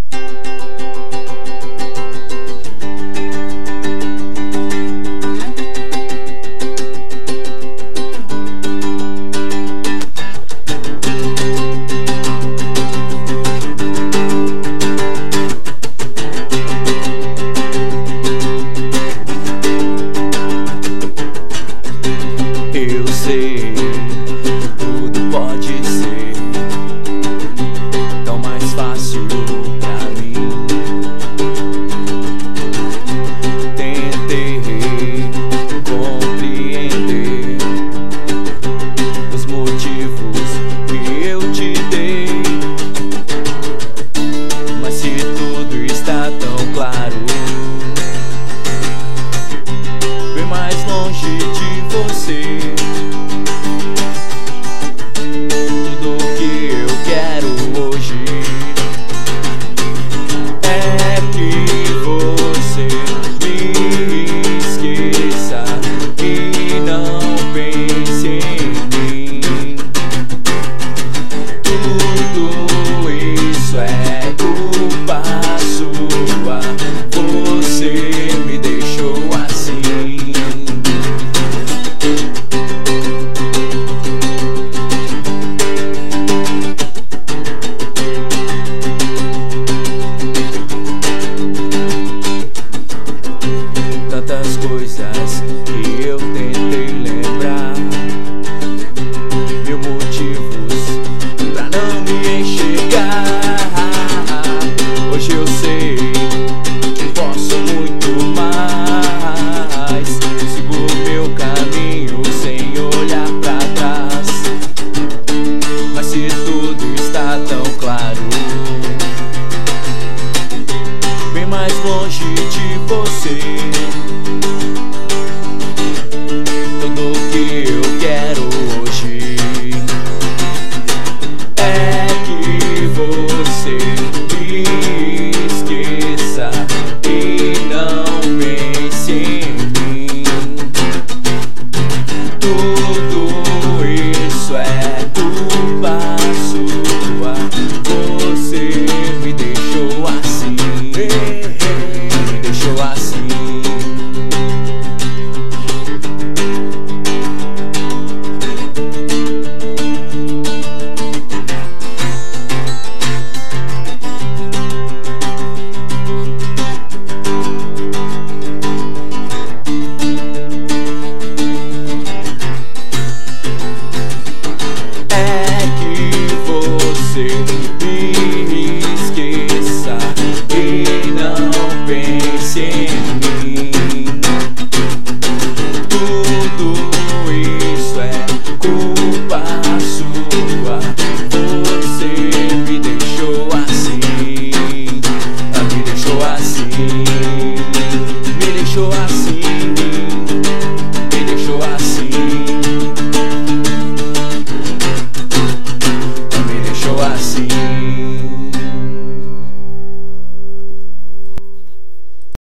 Eu sei, tudo pode ser tão mais fácil pra mim. Tentei compreender os motivos que eu te dei, mas se tudo está tão claro, bem mais longe de você. Tudo que eu quero hoje é que você me esqueça e não pense em mim. Tudo isso é culpa sua, você me deixou assim. Tantas coisas que eu tentei lembrar, mil motivos pra não me enxergar. Hoje eu sei que posso muito mais. Sigo meu caminho sem olhar pra trás, mas se tudo está tão claro, bem mais longe de você. Tudo que eu quero hoje é que você me esqueça e não pense em mim. Tudo isso é culpa sua, você me deixou assim, me deixou assim. É que você me esqueça e não pense em mim. Tudo